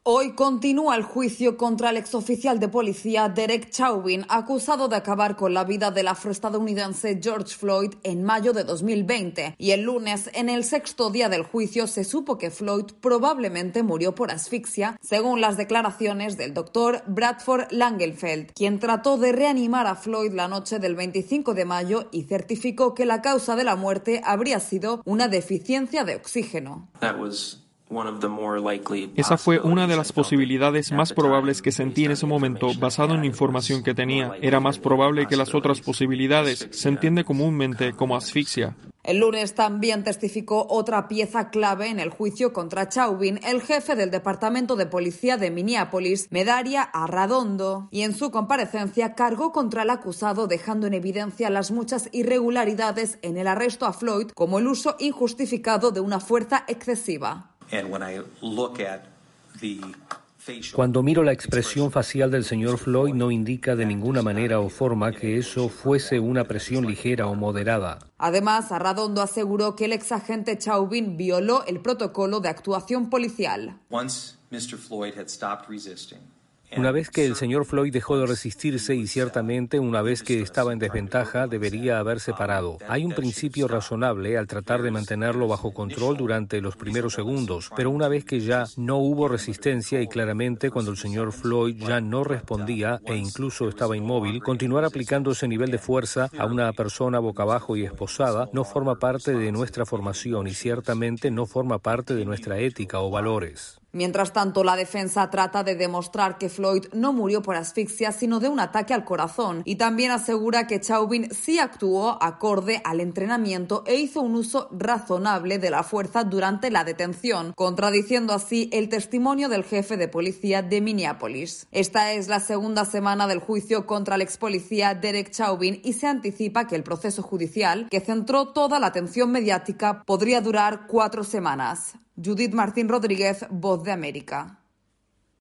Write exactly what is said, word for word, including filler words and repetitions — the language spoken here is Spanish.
Hoy continúa el juicio contra el exoficial de policía Derek Chauvin, acusado de acabar con la vida del afroestadounidense George Floyd en mayo de dos mil veinte. Y el lunes, en el sexto día del juicio, se supo que Floyd probablemente murió por asfixia, según las declaraciones del doctor Bradford Langenfeld, quien trató de reanimar a Floyd la noche del veinticinco de mayo y certificó que la causa de la muerte habría sido una deficiencia de oxígeno. That was... Esa fue una de las posibilidades más probables que sentí en ese momento, basado en la información que tenía. Era más probable que las otras posibilidades. Se entiende comúnmente como asfixia. El lunes también testificó otra pieza clave en el juicio contra Chauvin, el jefe del Departamento de Policía de Minneapolis, Medaria Arradondo, y en su comparecencia cargó contra el acusado, dejando en evidencia las muchas irregularidades en el arresto a Floyd, como el uso injustificado de una fuerza excesiva. Cuando miro la expresión facial del señor Floyd, no indica de ninguna manera o forma que eso fuese una presión ligera o moderada. Además, Arradondo aseguró que el exagente Chauvin violó el protocolo de actuación policial. Una vez que el señor Floyd dejó de resistirse y ciertamente una vez que estaba en desventaja, debería haberse parado. Hay un principio razonable al tratar de mantenerlo bajo control durante los primeros segundos, pero una vez que ya no hubo resistencia y claramente cuando el señor Floyd ya no respondía e incluso estaba inmóvil, continuar aplicando ese nivel de fuerza a una persona boca abajo y esposada no forma parte de nuestra formación y ciertamente no forma parte de nuestra ética o valores. Mientras tanto, la defensa trata de demostrar que Floyd no murió por asfixia, sino de un ataque al corazón, y también asegura que Chauvin sí actuó acorde al entrenamiento e hizo un uso razonable de la fuerza durante la detención, contradiciendo así el testimonio del jefe de policía de Minneapolis. Esta es la segunda semana del juicio contra el expolicía Derek Chauvin y se anticipa que el proceso judicial, que centró toda la atención mediática, podría durar cuatro semanas. Judith Martín Rodríguez, Voz de América.